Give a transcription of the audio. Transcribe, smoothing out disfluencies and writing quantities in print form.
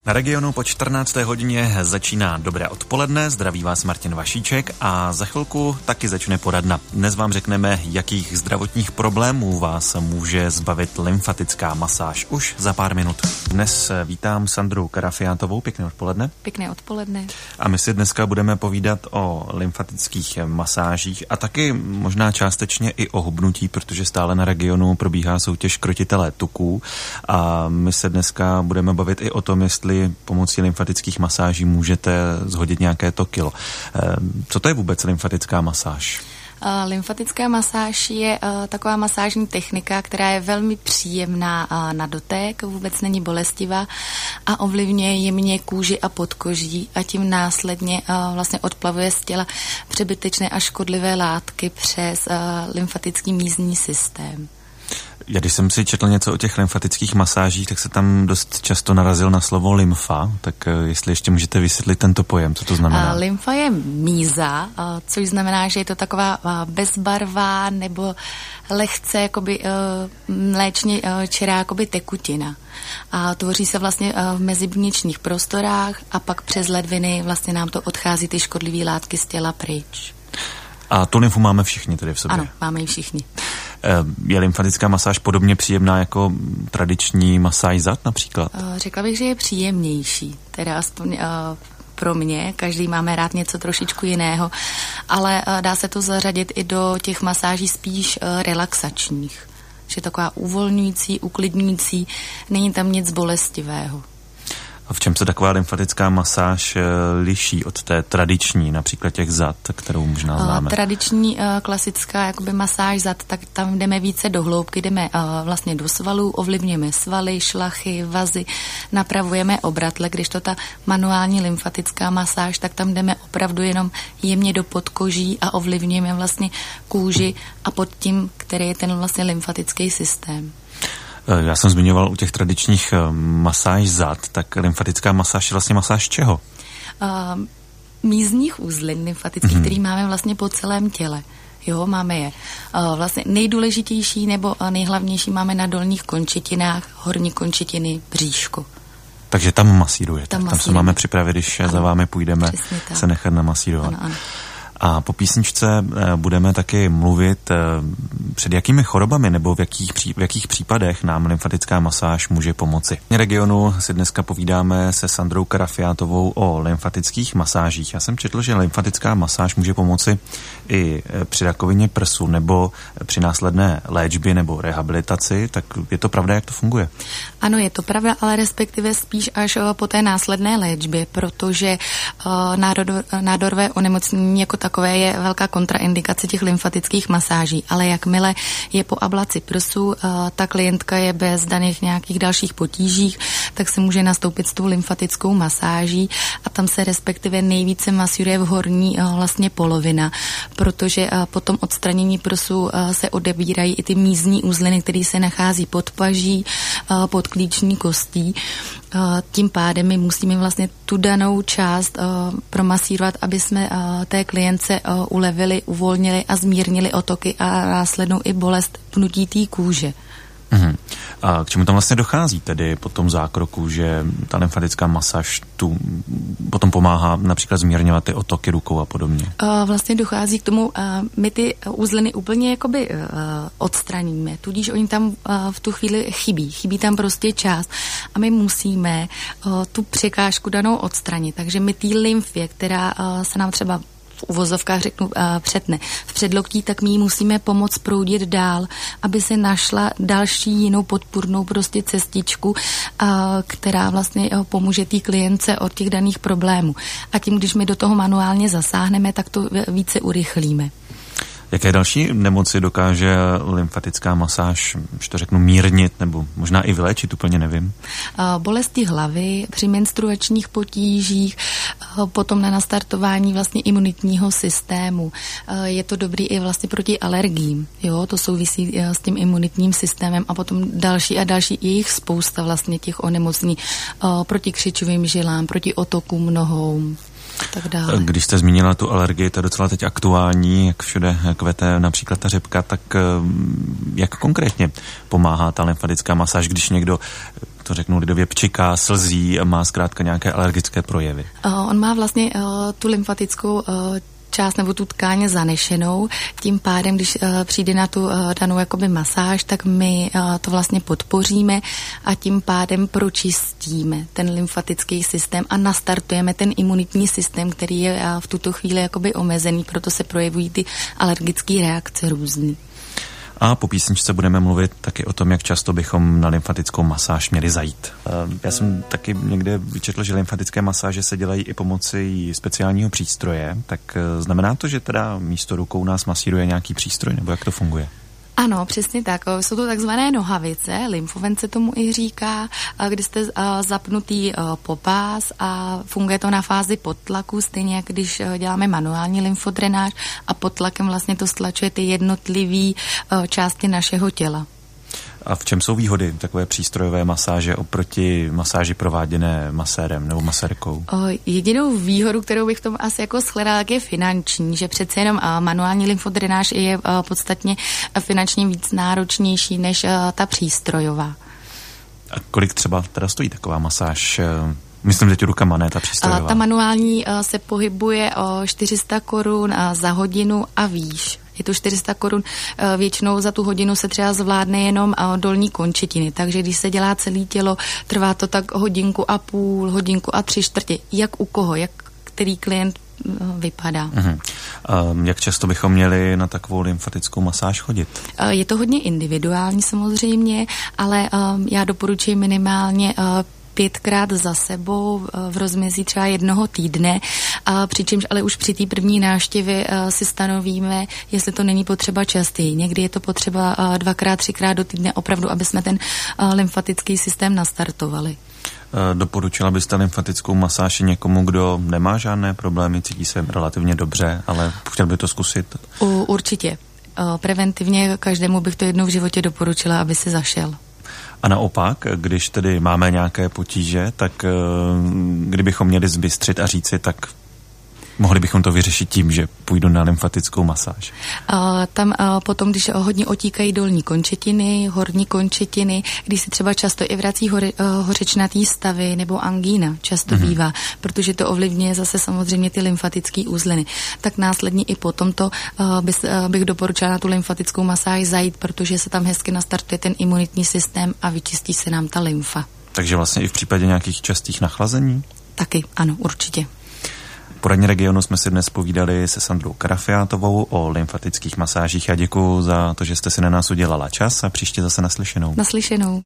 Na Regionu po 14. hodině začíná Dobré odpoledne, zdraví vás Martin Vašíček a za chvilku taky začne poradna. Dnes vám řekneme, jakých zdravotních problémů vás může zbavit lymfatická masáž už za pár minut. Dnes vítám Sandru Karafiátovou, pěkné odpoledne. Pěkné odpoledne. A my si dneska budeme povídat o lymfatických masážích a taky možná částečně i o hubnutí, protože stále na Regionu probíhá soutěž krotitele tuků a my se dneska budeme bavit i o tom, jestli pomocí lymfatických masáží můžete zhodit nějaké to kilo. Co to je vůbec lymfatická masáž? Lymfatická masáž je taková masážní technika, která je velmi příjemná na dotek, vůbec není bolestivá a ovlivňuje jemně kůži a podkoží a tím následně vlastně odplavuje z těla přebytečné a škodlivé látky přes lymfatický mízní systém. Já když jsem si četl něco o těch lymfatických masážích, tak se tam dost často narazil na slovo lymfa, tak jestli ještě můžete vysvětlit tento pojem, co to znamená? Lymfa je míza, což znamená, že je to taková bezbarvá nebo lehce jakoby mléčně čirá jakoby tekutina. A tvoří se vlastně v mezibuněčních prostorách a pak přes ledviny vlastně nám to odchází ty škodlivé látky z těla pryč. A tu lymfu máme všichni tedy v sobě? Ano, máme ji všichni. Je lymfatická masáž podobně příjemná jako tradiční masáž zad například? Řekla bych, že je příjemnější, teda aspoň pro mě, každý máme rád něco trošičku jiného, ale dá se to zařadit i do těch masáží spíš relaxačních, že je taková uvolňující, uklidňující, není tam nic bolestivého. A v čem se taková lymfatická masáž liší od té tradiční, například těch zad, kterou možná známe? Tradiční klasická jakoby masáž zad, tak tam jdeme více do hloubky, jdeme vlastně do svalů, ovlivňujeme svaly, šlachy, vazy, napravujeme obratle, když to ta manuální lymfatická masáž, tak tam jdeme opravdu jenom jemně do podkoží a ovlivňujeme vlastně kůži a pod tím, který je ten vlastně lymfatický systém. Já jsem zmiňoval u těch tradičních masáž zad, tak lymfatická masáž je vlastně masáž čeho? Mízních uzlin lymfatických, který máme vlastně po celém těle. Jo, máme je. Vlastně nejdůležitější nebo nejhlavnější máme na dolních končetinách, horní končetiny, bříško. Takže tam masírujete. Tam se máme připravit, když za vámi půjdeme se nechat namasírovat. Ano. A po písničce budeme taky mluvit, před jakými chorobami nebo v jakých případech nám lymfatická masáž může pomoci. V Regionu si dneska povídáme se Sandrou Karafiátovou o lymfatických masážích. Já jsem četl, že lymfatická masáž může pomoci i při rakovině prsu nebo při následné léčbě nebo rehabilitaci. Tak je to pravda, jak to funguje? Ano, je to pravda, ale respektive spíš až po té následné léčbě, protože nádorové onemocnění jako takové je velká kontraindikace těch lymfatických masáží, ale jakmile je po ablaci prsu, ta klientka je bez daných nějakých dalších potížích, tak se může nastoupit s tou lymfatickou masáží a tam se respektive nejvíce masíruje v horní vlastně polovina, protože po tom odstranění prsu se odebírají i ty mízní uzliny, které se nachází pod paží, pod klíční kostí. Tím pádem my musíme vlastně tu danou část promasírovat, aby jsme té klientce ulevili, uvolnili a zmírnili otoky a následnou i bolest pnutí té kůže. A k čemu tam vlastně dochází tedy po tom zákroku, že ta lymfatická masáž tu potom pomáhá například zmírňovat ty otoky rukou a podobně? Vlastně dochází k tomu, my ty uzliny úplně jakoby odstraníme, tudíž oni tam v tu chvíli chybí tam prostě část a my musíme tu překážku danou odstranit, takže my té lymfě, která se nám třeba v uvozovkách řeknu přetne v předloktí, tak my jí musíme pomoct proudit dál, aby se našla další jinou podpůrnou prostě cestičku, která vlastně pomůže té klientce od těch daných problémů. A tím, když my do toho manuálně zasáhneme, tak to více urychlíme. Jaké další nemoci dokáže lymfatická masáž, že to řeknu, mírnit nebo možná i vyléčit, úplně nevím? Bolesti hlavy, při menstruačních potížích, potom na nastartování vlastně imunitního systému. Je to dobrý i vlastně proti alergiím, jo, to souvisí s tím imunitním systémem a potom další a další, je jich spousta vlastně těch onemocnění proti křičovým žilám, proti otokům nohou. Tak dále. Když jste zmínila tu alergii, to je docela teď aktuální, jak všude kvete například ta řepka, tak jak konkrétně pomáhá ta lymfatická masáž, když někdo, to řeknu lidově, pčiká, slzí, má zkrátka nějaké alergické projevy? On má vlastně tu lymfatickou část nebo tu tkáně zanešenou. Tím pádem, když přijde na tu danou jakoby masáž, tak my to vlastně podpoříme a tím pádem pročistíme ten lymfatický systém a nastartujeme ten imunitní systém, který je v tuto chvíli jakoby omezený, proto se projevují ty alergické reakce různý. A po písničce budeme mluvit taky o tom, jak často bychom na lymfatickou masáž měli zajít. Já jsem taky někde vyčetl, že lymfatické masáže se dělají i pomocí speciálního přístroje, tak znamená to, že teda místo rukou nás masíruje nějaký přístroj, nebo jak to funguje? Ano, přesně tak. Jsou to takzvané nohavice, lymfoven se tomu i říká, kdy jste zapnutý po pás a funguje to na fázi podtlaku, stejně jak když děláme manuální lymfodrenáž a pod tlakem vlastně to stlačuje ty jednotlivé části našeho těla. A v čem jsou výhody takové přístrojové masáže oproti masáži prováděné masérem nebo masérkou? Jedinou výhodu, kterou bych v tom asi jako shledala, je finanční, že přece jenom manuální lymfodrenáž je podstatně finančně víc náročnější než ta přístrojová. A kolik třeba teda stojí taková masáž? Myslím, že rukama, ne ta přístrojová. Ta manuální se pohybuje o 400 korun za hodinu a výš. Je to 400 korun, většinou za tu hodinu se třeba zvládne jenom dolní končetiny, takže když se dělá celé tělo, trvá to tak hodinku a půl, hodinku a 3/4, jak u koho, jak který klient vypadá. Jak často bychom měli na takovou lymfatickou masáž chodit? Je to hodně individuální samozřejmě, ale já doporučuji minimálně 5krát za sebou v rozmezí třeba 1 týdne, přičemž ale už při té první návštěvě si stanovíme, jestli to není potřeba častěji. Někdy je to potřeba 2krát, 3krát do týdne opravdu, aby jsme ten lymfatický systém nastartovali. Doporučila byste lymfatickou masáž někomu, kdo nemá žádné problémy, cítí se relativně dobře, ale chtěl by to zkusit? Určitě. Preventivně každému bych to jednou v životě doporučila, aby si zašel. A naopak, když tedy máme nějaké potíže, tak kdybychom měli zbystřit a říci, tak mohli bychom to vyřešit tím, že půjdu na lymfatickou masáž. Tam potom, když hodně otíkají dolní končetiny, horní končetiny, když se třeba často i vrací hořečnatý stavy nebo angína, často bývá, protože to ovlivňuje zase samozřejmě ty lymfatické uzliny. Tak následně i potom to bych doporučila na tu lymfatickou masáž zajít, protože se tam hezky nastartuje ten imunitní systém a vyčistí se nám ta lymfa. Takže vlastně i v případě nějakých častých nachlazení? Taky, ano, určitě. V poradně regionu jsme si dnes povídali se Sandrou Karafiátovou o lymfatických masážích. Já děkuju za to, že jste si na nás udělala čas a příště zase naslyšenou. Naslyšenou.